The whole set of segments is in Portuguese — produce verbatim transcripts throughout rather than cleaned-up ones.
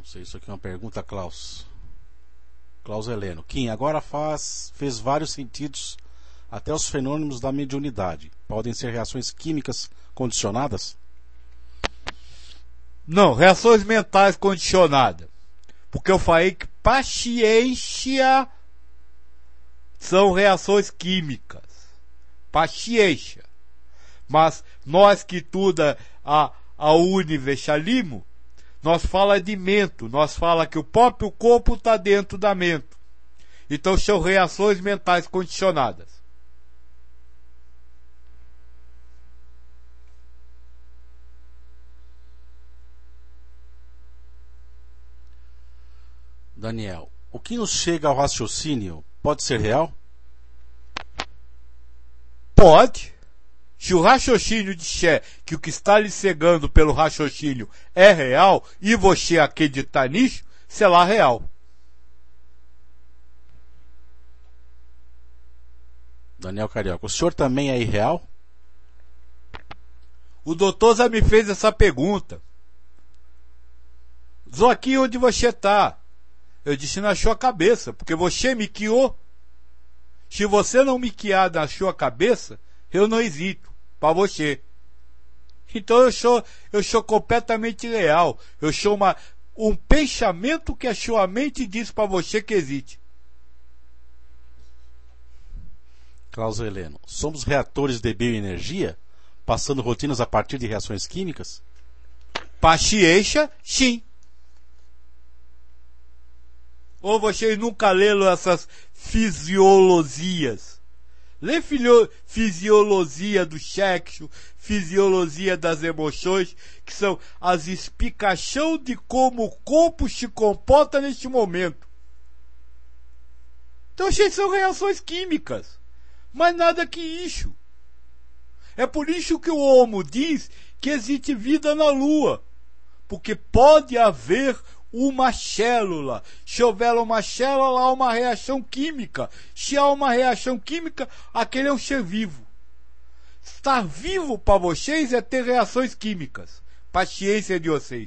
Não sei, isso aqui é uma pergunta, Klaus. Klaus Heleno. Kim, agora faz, fez vários sentidos até os fenômenos da mediunidade. Podem ser reações químicas condicionadas? Não, reações mentais condicionadas. Porque eu falei que paciência são reações químicas. Paciência. Mas nós que estuda a, a universalismo, nós fala de mento, nós fala que o próprio corpo está dentro da mente. Então são reações mentais condicionadas. Daniel, o que nos chega ao raciocínio pode ser real? Pode. Se o raciocínio disser que o que está lhe cegando pelo raciocínio é real e você acreditar nisso, será real. Daniel Carioca, o senhor também é irreal? O doutor já me fez essa pergunta. Joaquim, onde você está? Eu disse na sua cabeça, porque você me guiou. Se você não me guiar na sua cabeça, eu não existo para você. Então eu sou, eu sou completamente real. Eu sou uma, um pensamento que a sua mente diz para você que existe. Klaus Heleno, somos reatores de bioenergia, passando rotinas a partir de reações químicas? Paciência, sim. Ou vocês nunca leram essas fisiologias? Lê filho, fisiologia do sexo, fisiologia das emoções, que são as explicações de como o corpo se comporta neste momento. Então, vocês são reações químicas, mas nada que isso. É por isso que o Homo diz que existe vida na Lua, porque pode haver uma célula. Se houver uma célula, há uma reação química. Se há uma reação química, aquele é um ser vivo. Estar vivo para vocês é ter reações químicas. Paciência de vocês.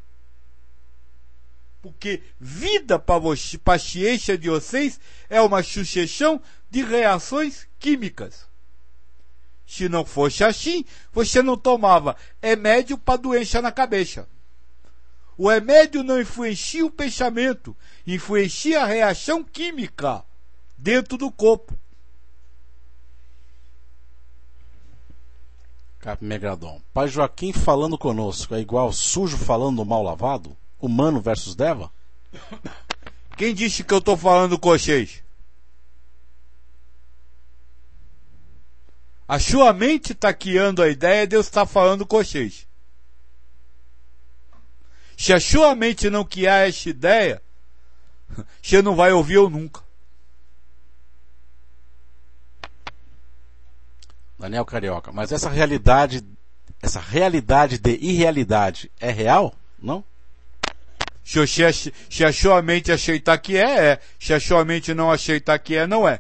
Porque vida para vocês, paciência de vocês, é uma sucessão de reações químicas. Se não fosse assim, você não tomava remédio para doença na cabeça. O remédio não influencia o pensamento, influencia a reação química dentro do corpo. Cap Megradon. Pai Joaquim falando conosco é igual sujo falando mal lavado? Humano versus Deva? Quem disse que eu estou falando com vocês? A sua mente está criando a ideia de eu estar falando com vocês. Se a sua mente não criar essa ideia, você não vai ouvir eu nunca. Daniel Carioca, mas essa realidade, essa realidade de irrealidade é real? Não? Se, você, se a sua mente aceitar que é, é. Se a sua mente não aceitar que é, não é.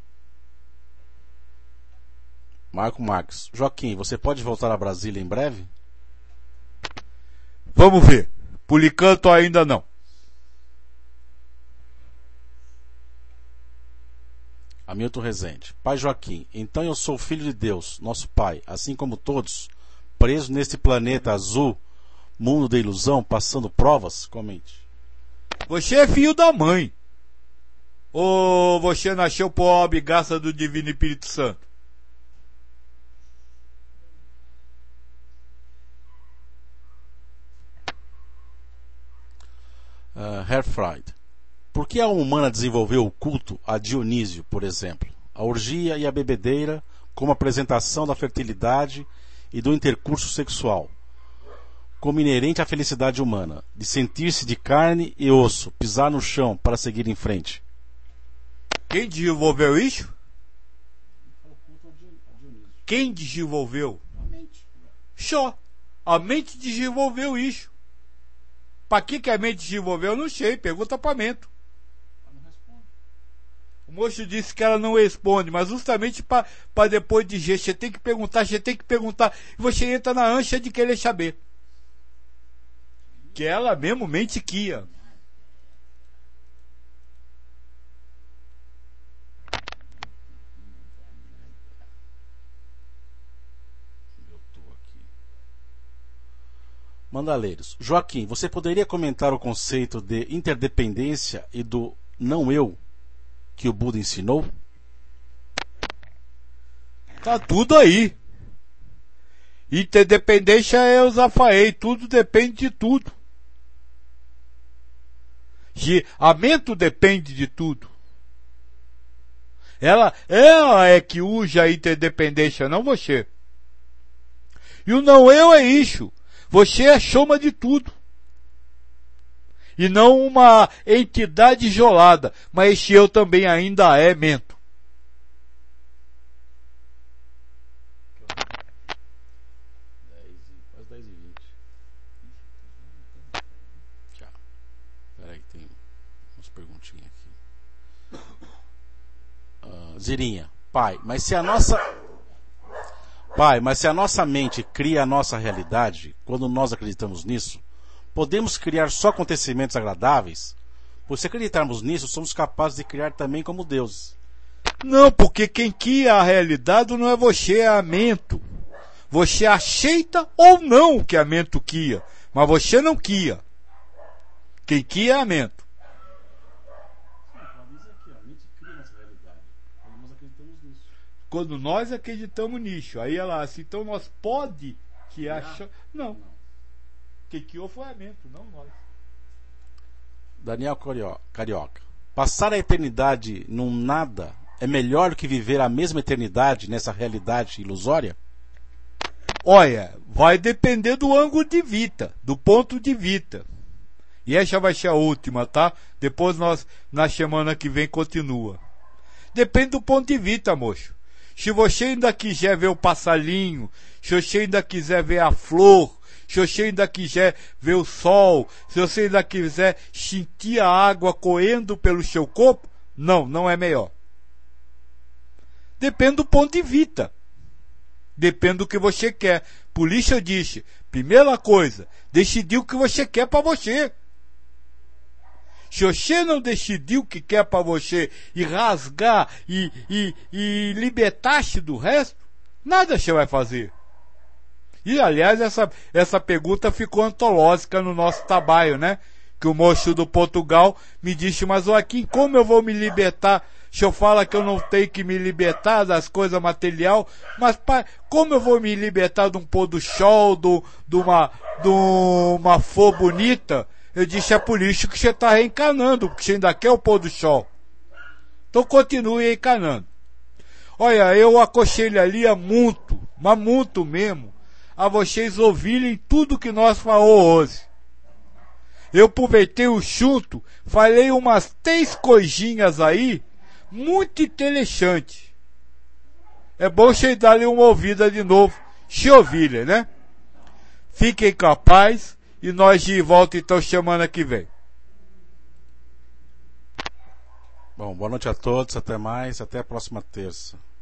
Marco Marques. Joaquim, você pode voltar a Brasília em breve? Vamos ver. Por enquanto ainda não. Hamilton Rezende. Pai Joaquim, então eu sou filho de Deus, nosso Pai, assim como todos, preso neste planeta azul, mundo de ilusão, passando provas? Comente. Você é filho da mãe. Ou você nasceu pobre, graça do Divino Espírito Santo? Uh, Herfried. Por que a alma humana desenvolveu o culto a Dionísio, por exemplo? A orgia e a bebedeira como apresentação da fertilidade e do intercurso sexual, como inerente à felicidade humana, de sentir-se de carne e osso, pisar no chão para seguir em frente. Quem desenvolveu isso? Quem desenvolveu? A mente. Só. A mente desenvolveu isso. Para que, que a mente desenvolveu? Eu não sei. Pergunta para a mente. O moço disse que ela não responde, mas justamente para depois dizer, você tem que perguntar, você tem que perguntar, e você entra na ânsia de querer saber. que ela mesmo mente quia. Mandaleiros. Joaquim, você poderia comentar o conceito de interdependência e do não eu que o Buda ensinou? Tá tudo aí. Interdependência é o Zafaei, tudo depende de tudo. A mente depende de tudo. Ela, ela é que usa a interdependência, não você. E o não eu é isso. Você é soma de tudo. E não uma entidade isolada. Mas esse eu também ainda é mento. Quase dez e vinte. Tchau. Espera aí que tem umas perguntinhas aqui. Uh, Zirinha. Pai, mas se a nossa... Pai, mas se a nossa mente cria a nossa realidade, quando nós acreditamos nisso, podemos criar só acontecimentos agradáveis? Pois se acreditarmos nisso, somos capazes de criar também como deuses. Não, porque quem cria a realidade não é você, é a mente. Você aceita ou não o que a mente cria, mas você não cria. Quem cria é a mente. Quando nós acreditamos nisso, aí ela assim, então nós pode que acha. Não. não. Quem criou foi a mente, não nós. Daniel Carioca. Passar a eternidade num nada é melhor do que viver a mesma eternidade nessa realidade ilusória? Olha, vai depender do ângulo de vista, do ponto de vista. E essa vai ser a última, tá? Depois nós, na semana que vem, continua. Depende do ponto de vista, moço. Se você ainda quiser ver o passarinho, se você ainda quiser ver a flor, se você ainda quiser ver o sol, se você ainda quiser sentir a água correndo pelo seu corpo, não, não é melhor. Depende do ponto de vista. Depende do que você quer. Por isso eu disse, primeira coisa, decidir o que você quer para você. Se você não decidir o que quer para você e rasgar e, e, e libertar-se do resto, nada você vai fazer. E, aliás, essa, essa pergunta ficou antológica no nosso trabalho, né? Que o moço do Portugal me disse, mas Joaquim, como eu vou me libertar? Se eu falo que eu não tenho que me libertar das coisas material, mas pai, como eu vou me libertar de um pôr do sol, de do, uma, de uma flor bonita? Eu disse, é por isso que você está reencarnando, porque você ainda quer o pôr do sol. Então continue reencarnando. Olha, eu aconselharia muito, mas muito mesmo, a vocês ouvirem tudo que nós falamos hoje. Eu aproveitei o chunto, falei umas três coisinhas aí, muito interessantes. É bom vocês darem uma ouvida de novo, se ouvirem, né? Fiquem com a paz. E nós de volta então semana que vem. Bom, boa noite a todos, até mais, até a próxima terça.